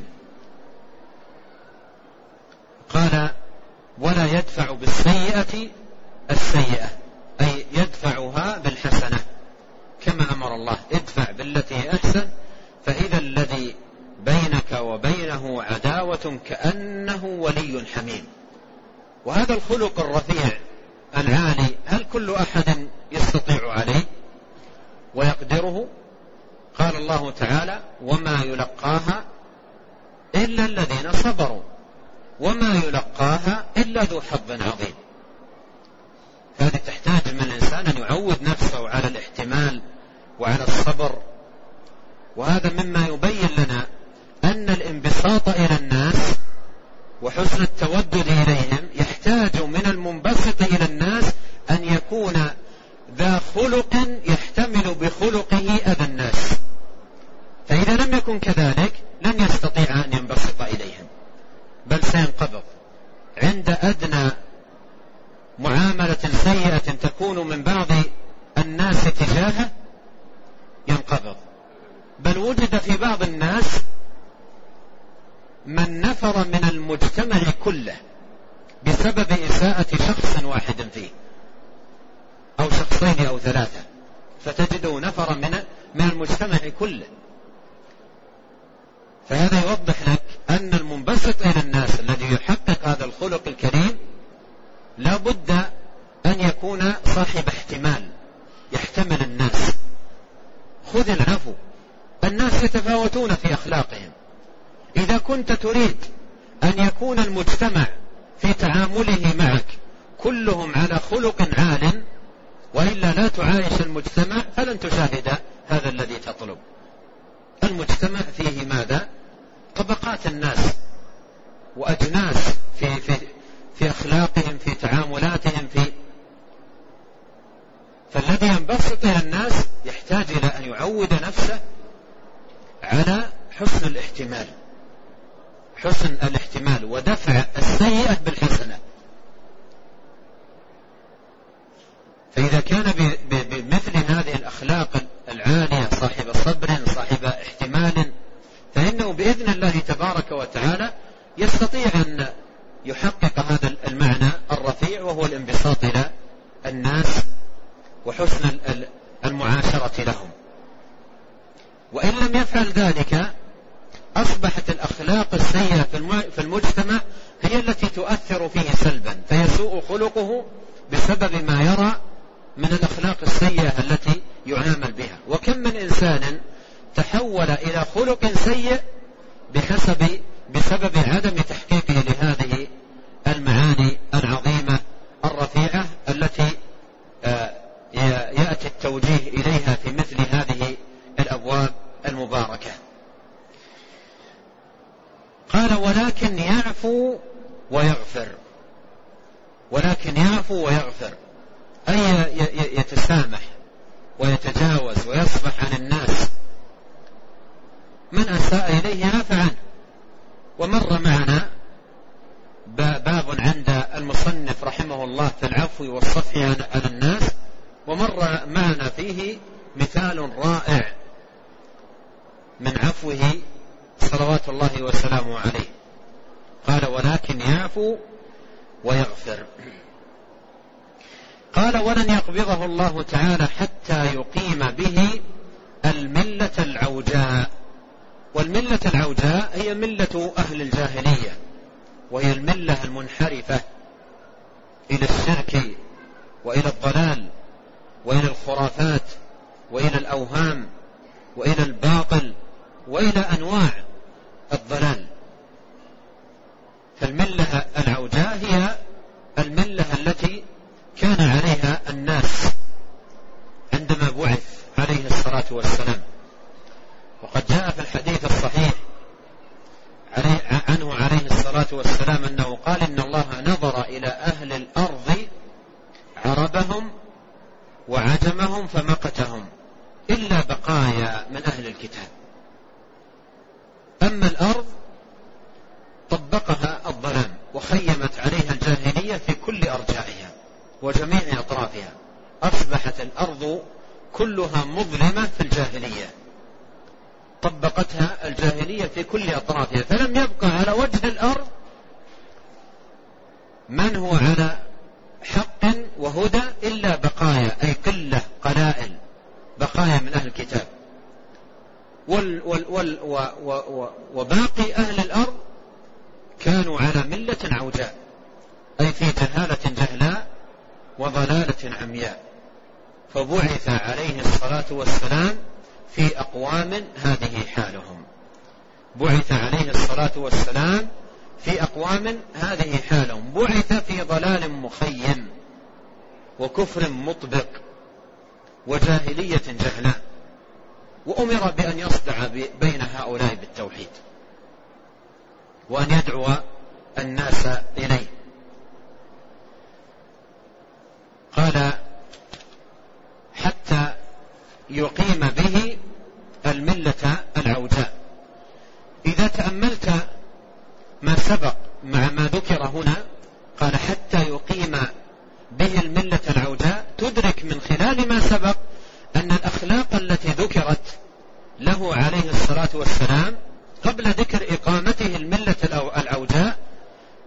قال ولا يدفع بالسيئة السيئة، أي يدفعها بالحسنة كما أمر الله، ادفع بالتي أحسن. فإذا الذي بينك وبينه عداوة كأنه ولي حميم. وهذا الخلق الرفيع العالي هل كل أحد يستطيع عليه ويقدره؟ قال الله تعالى وما يلقاها إلا الذين صبروا وما يلقاها إلا ذو حظ عظيم. هذه تحتاج من الإنسان أن يعود نفسه على الاحتمال وعلى الصبر. وهذا مما يبين لنا أن الانبساط إلى الناس وحسن التودد إليهم يحتاج من المنبسط إلى الناس أن يكون ذا خلق يحتمل بخلقه أذى الناس، فإذا لم يكن كذلك لن يستطيع أن ينبسط إليهم، بل سينقبض عند أدنى معاملة سيئة تكون من بعض الناس تجاهه، ينقبض. بل وجد في بعض الناس من نفر من المجتمع كله بسبب إساءة شخص واحد فيه، شخصين أو ثلاثة، فتجده نفرا من المجتمع كله. فهذا يوضح لك أن المنبسط إلى الناس الذي يحقق هذا الخلق الكريم لا بد أن يكون صاحب احتمال، يحتمل الناس. خذ العفو، الناس يتفاوتون في أخلاقهم. إذا كنت تريد أن يكون المجتمع في تعامله معك كلهم على خلق عال، وإلا لا تعايش المجتمع، فلن تشاهد هذا الذي تطلب. المجتمع فيه ماذا؟ طبقات الناس وأجناس في أخلاقهم، في تعاملاتهم، فالذي ينبسط إلى الناس يحتاج إلى أن يعود نفسه على حسن الاحتمال ودفع السيئة بالحسنة. فإذا كان بمثل هذه الأخلاق العالية، صاحب صبر، صاحب احتمال، فإنه بإذن الله تبارك وتعالى يستطيع أن يحقق هذا المعنى الرفيع، وهو الانبساط إلى الناس وحسن المعاشرة لهم. وإن لم يفعل ذلك أصبحت الأخلاق السيئة في المجتمع هي التي تؤثر فيه سلبا، فيسوء خلقه بسبب ما يرى من الأخلاق السيئة التي يعامل بها. وكم من إنسان تحول إلى خلق سيء بسبب عدم تحقيقه لهذه المعاني العظيمة الرفيعة التي يأتي التوجيه إليها في مثل هذه الأبواب المباركة. قال ولكن يعفو ويغفر، أي يتسامح ويتجاوز ويصفح عن الناس. من أساء إليه يعفو عنه. ومر معنا باب عند المصنف رحمه الله في العفو والصفح عن الناس، ومر معنا فيه مثال رائع من عفوه صلوات الله وسلامه عليه. قال ولكن يعفو ويغفر. قال ولن يقبضه الله تعالى حتى يقيم به الملة العوجاء. والملة العوجاء هي ملة أهل الجاهلية، وهي الملة المنحرفة إلى الشرك وإلى الضلال وإلى الخرافات وإلى الأوهام وإلى الباطل وإلى أنواع الضلال. فالملة العوجاء هي الملة التي كان عليها الناس عندما بعث عليه الصلاة والسلام. وقد جاء في الحديث الصحيح عنه عليه الصلاة والسلام أنه قال إن الله نظر إلى أهل الأرض عربهم وعجمهم فمقتهم إلا بقايا من أهل الكتاب. أما الأرض طبقها الظلام وخيمت عليها الجاهلية في كل أرجائها وجميع أطرافها، أصبحت الأرض كلها مظلمة في الجاهلية، طبقتها الجاهلية في كل أطرافها، فلم يبقى على وجه الأرض من هو على حق وهدى إلا بقايا، أي قلة قلائل بقايا من أهل الكتاب. وباقي أهل الأرض كانوا على ملة عوجاء، أي في جهالة جهلاء وضلالة عمياء. فبعث عليه الصلاة والسلام في أقوام هذه حالهم، بعث عليه الصلاة والسلام في أقوام هذه حالهم، بعث في ضلال مخيم وكفر مطبق وجاهلية جهلاء، وأمر بأن يصدع بين هؤلاء بالتوحيد وأن يدعو الناس إليه. قال حتى يقيم به الملة العوجاء. إذا تأملت ما سبق مع ما ذكر هنا، قال حتى يقيم به الملة العوجاء، تدرك من خلال ما سبق أن الأخلاق التي ذكرت له عليه الصلاة والسلام قبل ذكر إقامته الملة العوجاء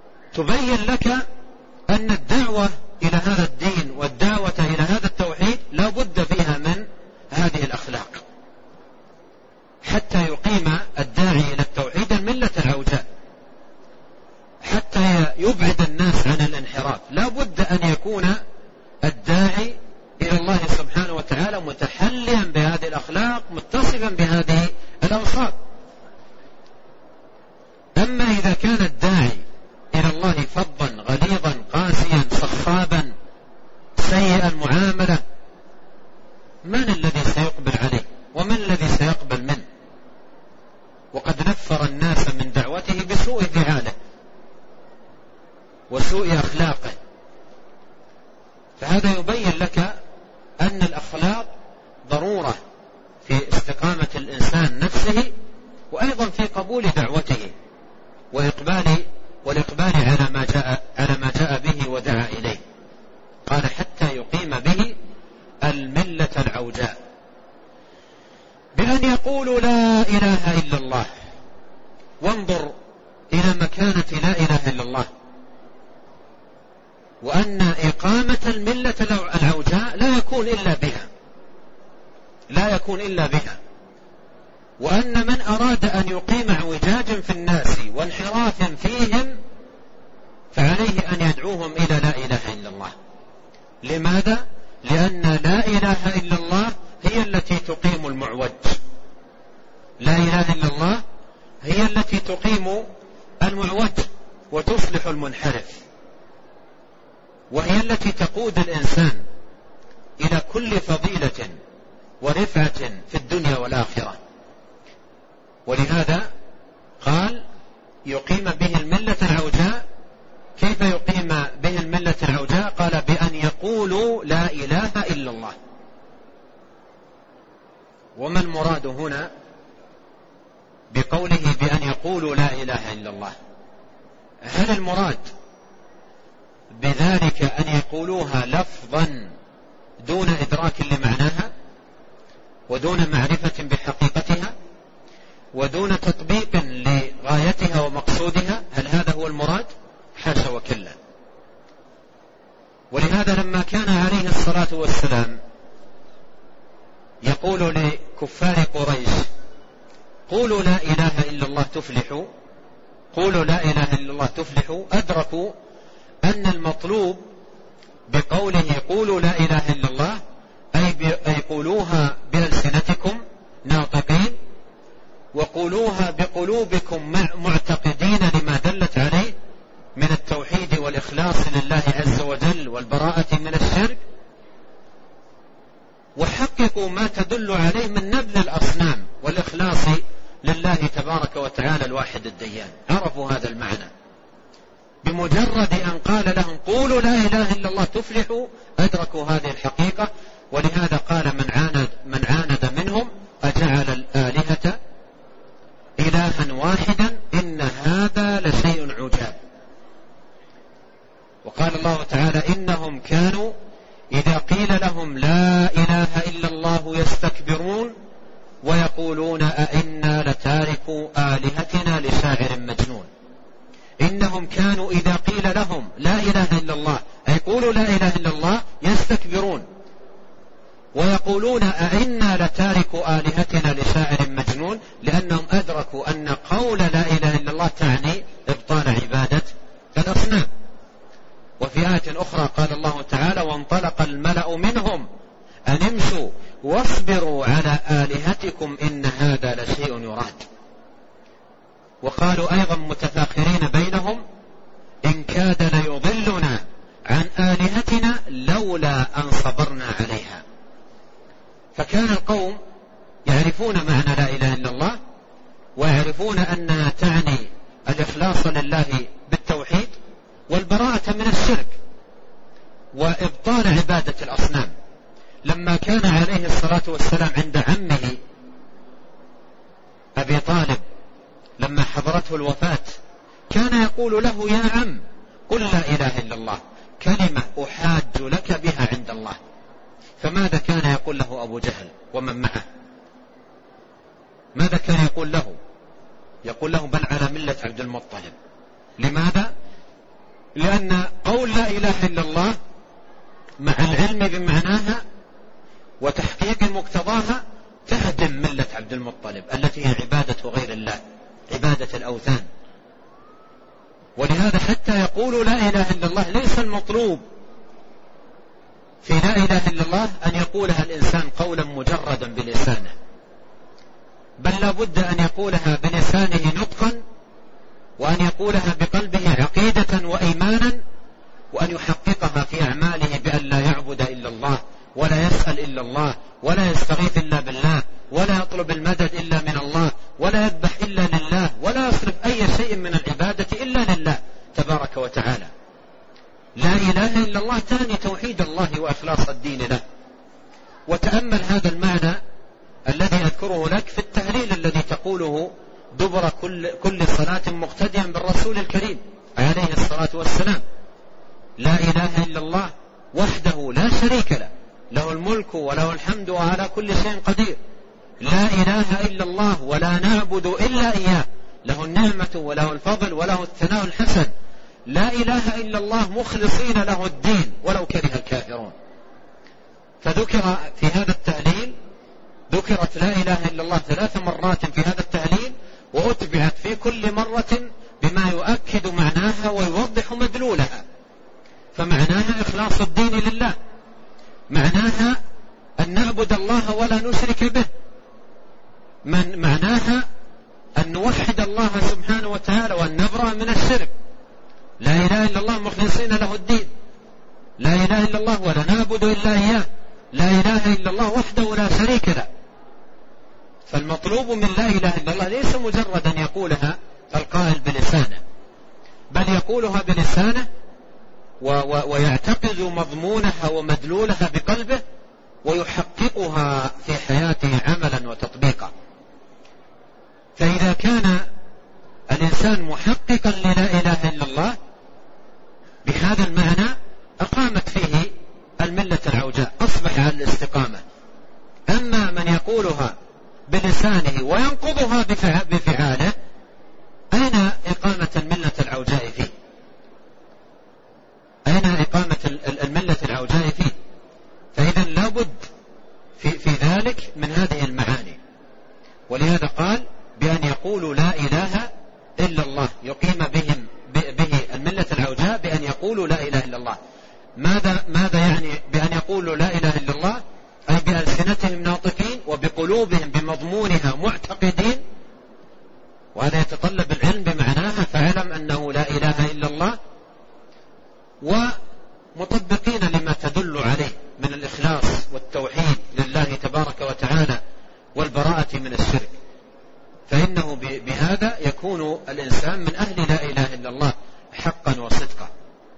تبين لك أن الدعوة إلى هذا الدين والدعوة إلى هذا التوحيد يبعد الناس عن الانحراف. لا بد أن يكون الداعي إلى الله سبحانه وتعالى متحليا بهذه الأخلاق، متصفا بهذه الأوصاف. أما إذا كان الداعي إلى الله فظا غليظا قاسيا صخابا سيء المعاملة، من الذي سيقبل عليه ومن الذي سيقبل منه؟ وقد نفر الناس من دعوته بسوء فعاله وسوء أخلاقه. فهذا يبين لك أن الأخلاق ضرورة في استقامة الإنسان نفسه، وأيضا في قبول دعوته والإقبال على ما جاء به ودعا إليه. قال حتى يقيم به الملة العوجاء، بأن يقولوا لا إله إلا الله. وانظر إلى مكانة لا إله إلا الله، وأن إقامة الملة العوجاء لا يكون إلا بها، وأن من أراد أن يقيم اعوجاج في الناس وانحراف فيهم فعليه أن يدعوهم إلى لا إله إلا الله. لماذا؟ لأن لا إله إلا الله هي التي تقيم المعوج، لا إله إلا الله هي التي تقيم المعوج وتصلح المنحرف، وهي التي تقود الإنسان إلى كل فضيلة ورفعة في الدنيا والآخرة. ولهذا قال يقيم به الملة العوجاء. كيف يقيم به الملة العوجاء؟ قال بأن يقولوا لا إله إلا الله. وما المراد هنا بقوله بأن يقولوا لا إله إلا الله؟ هل المراد بذلك أن يقولوها لفظا دون إدراك لمعناها ودون معرفة بحقيقتها ودون تطبيق لغايتها ومقصودها؟ هل هذا هو المراد؟ حاشا وكلا. ولهذا لما كان عليه الصلاة والسلام يقول لكفار قريش قولوا لا إله إلا الله تفلحوا، قولوا لا إله إلا الله تفلحوا، أدركوا أن المطلوب بقوله قولوا لا إله إلا الله أي قولوها بألسنتكم ناطقين، وقولوها بقلوبكم معتقدين لما دلت عليه من التوحيد والإخلاص لله عز وجل والبراءة من الشرك، وحققوا ما تدل عليه من نبذ الأصنام والإخلاص لله تبارك وتعالى الواحد الديان. عرفوا هذا المعنى بمجرد أن قال لهم قولوا لا إله إلا الله تفلحوا، أدركوا هذه الحقيقة. ولهذا قال من عاند منهم أجعل الآلهة إلها واحدا إن هذا لشيء عجاب. وقال الله تعالى إنهم كانوا إذا قيل لهم لا إله إلا الله يستكبرون ويقولون أئنا لتاركوا آلهتنا لشاعر مجنون. إنهم كانوا إذا قيل لهم لا إله إلا الله أي قولوا لا إله إلا الله يستكبرون ويقولون أئنا لتاركوا آلهتنا لشاعر مجنون، لأنهم أدركوا أن قول لا إله إلا الله تعني إبطال عبادة الأصنام. وفي آية أخرى قال الله تعالى وانطلق الملأ منهم أن امشوا واصبروا على آلهتكم إن هذا لشيء يراد. وقالوا أيضا متفاخرين بينهم إن كاد ليضلنا عن آلهتنا لولا أن صبرنا عليها. فكان القوم يعرفون معنى لا إله إلا الله، ويعرفون أنها تعني الإخلاص لله بالتوحيد والبراءة من الشرك وإبطال عبادة الأصنام. لما كان عليه الصلاة والسلام عند عمه أبي طالب لما حضرته الوفاة كان يقول له يا عم قل لا إله إلا الله كلمة أحاج لك بها عند الله. فماذا كان يقول له أبو جهل ومن معه؟ ماذا كان يقول له؟ يقول له بل على ملة عبد المطلب. لماذا؟ لأن قول لا إله إلا الله مع العلم بمعناها وتحقيق مقتضاها تهدم ملة عبد المطلب التي هي عبادة غير الله، عبادة الأوثان. ولهذا حتى يقولوا لا إله إلا الله ليس المطلوب في لا إله إلا الله أن يقولها الإنسان قولا مجردا بلسانه، بل لا بد أن يقولها بلسانه نطقا، وأن يقولها بقلبه عقيدة وإيمانا، وأن يحققها في أعماله بأن لا يعبد إلا الله، ولا يسأل إلا الله، ولا يستغيث إلا بالله، ولا يطلب المدد إلا من الله، ولا يذبح إلا لله، ولا يصرف أي شيء من العبادة إلا لله تبارك وتعالى. لا إله إلا الله تعني توحيد الله وإخلاص الدين له. وتأمل هذا المعنى الذي أذكره لك في التهليل الذي تقوله دبر كل صلاة مقتديا بالرسول الكريم عليه الصلاة والسلام. لا إله إلا الله وحده لا شريك له، له الملك وله الحمد وعلى كل شيء قدير. لا إله إلا الله ولا نعبد إلا إياه، له النعمة وله الفضل وله الثناء الحسن. لا إله إلا الله مخلصين له الدين ولو كره الكافرون. فذكر في هذا التهليل، ذكرت لا إله إلا الله 3 مرات في هذا التهليل، وأتبعت في كل مرة بما يؤكد معناها ويوضح مدلولها. فمعناها إخلاص الدين لله، معناها أن نعبد الله ولا نشرك به، معناها أن نوحد الله سبحانه وتعالى وأن نبرأ من الشرك. لا إله إلا الله مخلصين له الدين، لا إله إلا الله ولا نعبد إلا إياه، لا إله إلا الله وحده لا شريك له. فالمطلوب من لا إله إلا الله ليس مجرد أن يقولها القائل بلسانه، بل يقولها بلسانه ويعتقد مضمونها ومدلولها بقلبه، ويحققها في حياته عملا وتطبيقا. فإذا كان الإنسان محققا للا إله إلا الله بهذا المعنى أقامت فيه الملة العوجاء، أصبح على الاستقامة. أما من يقولها بلسانه وينقضها بفعاله، أين إقامة الملة العوجاء فيه؟ أين إقامة الملة العوجاء فيه؟ فإذا لابد في ذلك من هذه المعاني. ولهذا قال بأن يقولوا لا إله إلا الله، يقيم به الملة العوجاء بأن يقولوا لا إله إلا الله. ماذا يعني بأن يقولوا لا إله إلا الله؟ أي بألسنتهم ناطقين وبقلوبهم بمضمونها معتقدين، وهذا يتطلب العلم بمعناها، فاعلم أنه لا إله إلا الله، ومطبقين لما تدل عليه من الإخلاص والتوحيد لله تبارك وتعالى والبراءة من الشرك. فإنه بهذا يكون الإنسان من أهل لا إله إلا الله حقا وصدقا.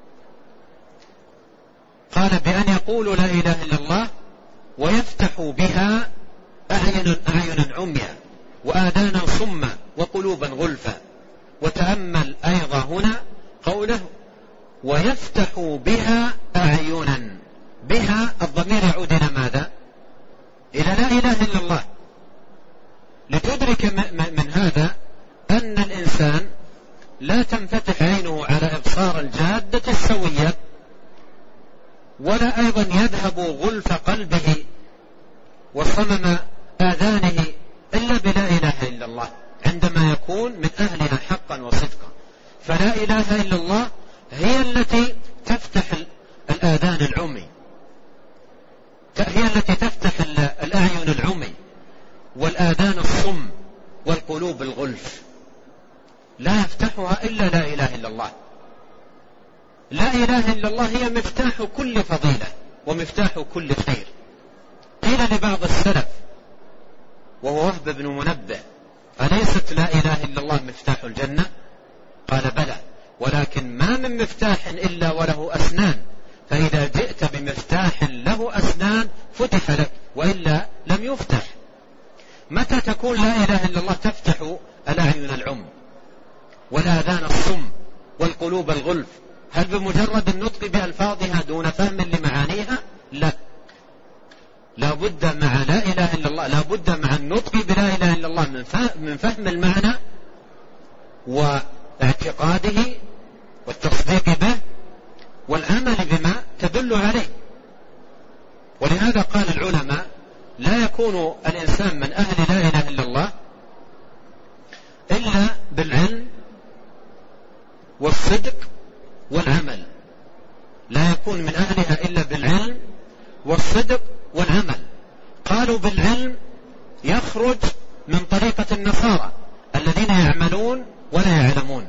قال بأن يقولوا لا إله إلا الله ويفتح بها أعينا عميا وآذانا صما وقلوبا غلفا. وتأمل أيضا هنا قوله ويفتح بها أعينا، بها الضمير يعود إلى ماذا؟ إلى لا إله إلا الله. لتدرك من هذا أن الإنسان لا تنفتح عينه على إبصار الجادة السوية، ولا أيضا يذهب غلف قلبه وصمم آذانه إلا بلا إله إلا الله عندما يكون من أهلها حقا وصدقا. فلا إله إلا الله هي التي تفتح الآذان العمي، هي التي تفتح الأعين العمي والآذان الصم والقلوب الغلف. لا يفتحها إلا لا إله إلا الله. لا إله إلا الله هي مفتاح كل فضيلة ومفتاح كل خير. قيل لبعض السلف وهو وهب بن منبه أليست لا إله إلا الله مفتاح الجنة؟ قال بلى، ولكن ما من مفتاح إلا وله أسنان، فإذا جئت بمفتاح له أسنان فتح لك، وإلا لم يفتح. متى تكون لا إله إلا الله تفتح الأعين العم والآذان الصم والقلوب الغلف؟ هل بمجرد النطق بألفاظها دون فهم لمعانيها؟ لا، لا بد مع لا إله إلا الله، لا بد مع النطق بلا إله إلا الله من فهم المعنى واعتقاده والتصديق به والعمل بما تدل عليه. ولهذا قال العلماء لا يكون الإنسان من أهل لا إله إلا الله إلا بالعلم والصدق يكون من أهلها إلا بالعلم والصدق والعمل. قالوا بالعلم يخرج من طريقة النصارى الذين يعملون ولا يعلمون،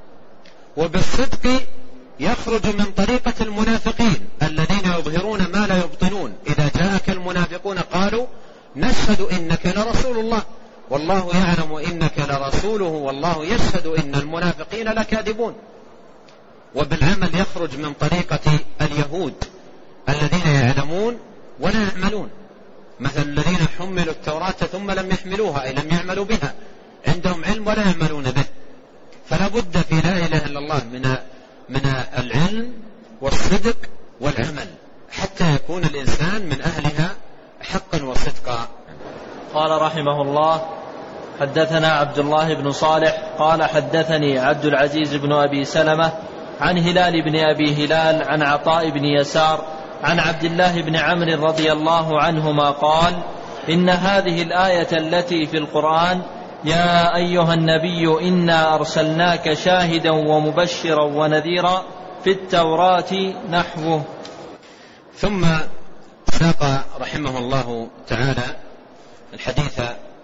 وبالصدق يخرج من طريقة المنافقين الذين يظهرون ما لا يبطنون. إذا جاءك المنافقون قالوا نشهد إنك لرسول الله والله يعلم إنك لرسوله والله يشهد إن المنافقين لكاذبون. وبالعمل يخرج من طريقة اليهود الذين يعلمون ولا يعملون، مثل الذين حملوا التوراة ثم لم يحملوها أي لم يعملوا بها، عندهم علم ولا يعملون به. فلا بد في لا إله إلا الله من العلم والصدق والعمل حتى يكون الإنسان من أهلها حقا وصدقا. قال رحمه الله: حدثنا عبد الله بن صالح قال حدثني عبد العزيز بن أبي سلمة عن هلال بن أبي هلال عن عطاء بن يسار عن عبد الله بن عمرو رضي الله عنهما قال: إن هذه الآية التي في القرآن يا أيها النبي إنا أرسلناك شاهدا ومبشرا ونذيرا في التوراة نحوه. ثم ساق رحمه الله تعالى الحديث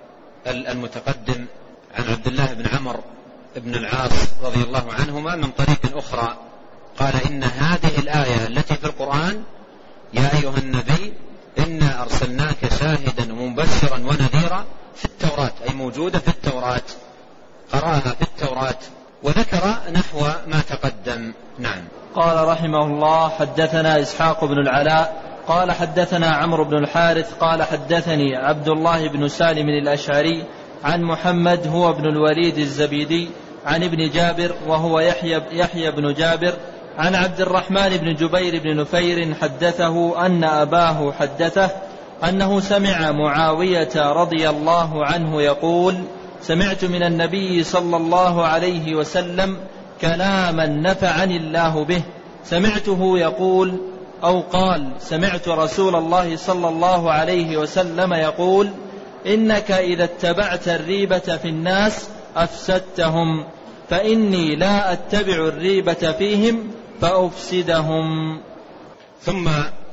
المتقدم عن عبد الله بن عمرو بن العاص رضي الله عنهما من طريق أخرى، قال: إن هذه الآية التي في القرآن يا أيها النبي إنا أرسلناك شاهدا ومبشرا ونذيرا في التوراة، أي موجودة في التوراة، قرأها في التوراة، وذكر نحو ما تقدم. نعم. قال رحمه الله: حدثنا إسحاق بن العلاء قال حدثنا عمرو بن الحارث قال حدثني عبد الله بن سالم الأشعري عن محمد هو ابن الوليد الزبيدي عن ابن جابر وهو يحيى بن جابر عن عبد الرحمن بن جبير بن نفير حدثه أن أباه حدثه أنه سمع معاوية رضي الله عنه يقول: سمعت من النبي صلى الله عليه وسلم كلاما نفعني الله به، سمعته يقول أو قال: سمعت رسول الله صلى الله عليه وسلم يقول: إنك إذا اتبعت الريبة في الناس أفسدتهم، فإني لا أتبع الريبة فيهم فأفسدهم. ثم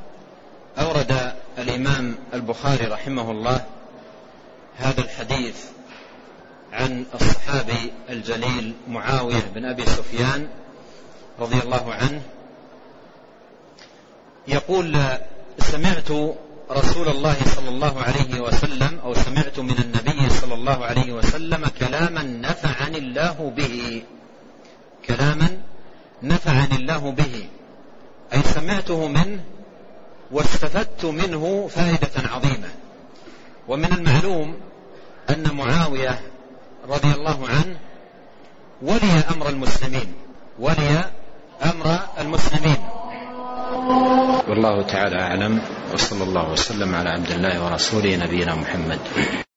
أورد الإمام البخاري رحمه الله هذا الحديث عن الصحابي الجليل معاوية بن أبي سفيان رضي الله عنه يقول: سمعت رسول الله صلى الله عليه وسلم أو سمعت من النبي صلى الله عليه وسلم كلاما نفعني الله به، كلاما نفعني الله به، أي سمعته منه واستفدت منه فائدة عظيمة. ومن المعلوم أن معاوية رضي الله عنه ولي أمر المسلمين، والله تعالى أعلم، وصلى الله وسلم على عبد الله ورسوله نبينا محمد.